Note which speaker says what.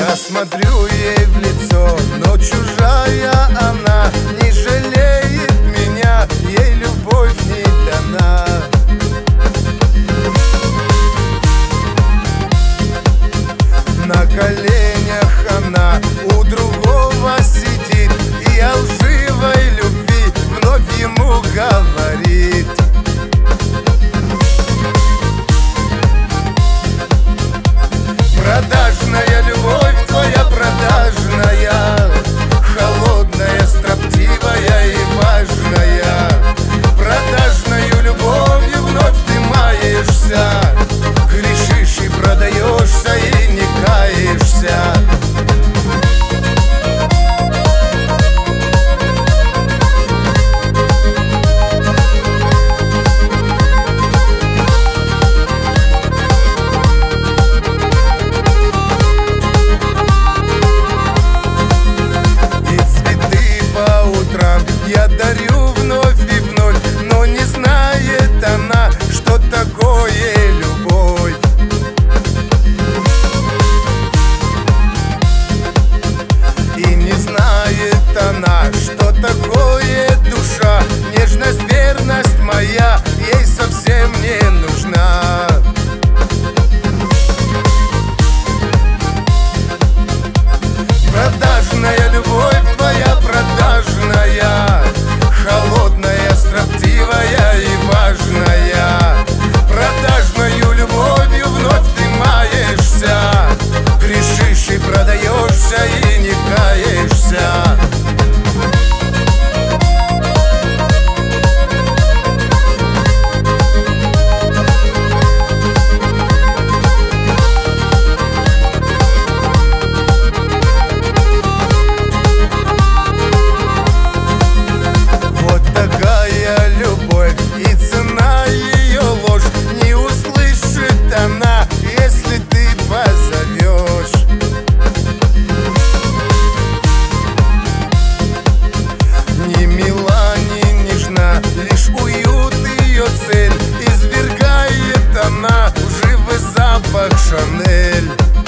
Speaker 1: Я смотрю ей в лицо, но чужая она, не жалеет меня, ей любовь не дана. На коленях она у другого сидит и о лживой любви вновь ему говорит. Продажная любовь твоя, продажная, холодная, строптивая и важная. Продажною любовью вновь ты маешься, грешишь и продаешься и не каешься. Я дарю вновь и вновь, но не знает она, что такое любовь. И не знает она, что такое душа. Нежность, верность моя ей совсем не нужна. Продажная любовь твоя, продажная, холодная, строптивая и важная. Продажною любовью вновь ты маешься, грешишь и продаешься и не каешься. И цена ее ложь, не услышит она, если ты позовешь. Ни мила, ни нежна, лишь уют ее цель. Извергает она лживый запах Шанель.